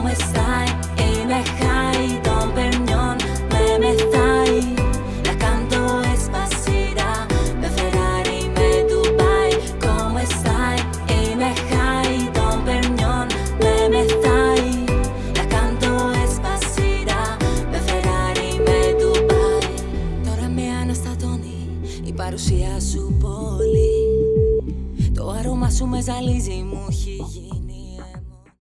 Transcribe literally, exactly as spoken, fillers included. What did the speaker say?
¿Cómo estáis? Είμαι high, τον περνιόν με μεθάει. La canto espacita, με Ferrari, με Dubai. ¿Cómo estáis? Είμαι high, τον περνιόν με μεθάει. La canto espacita, με Ferrari, με Dubai. Τώρα με αναστατώνει η παρουσία σου πολύ. Το άρωμα σου με ζαλίζει, μου έχει γίνει.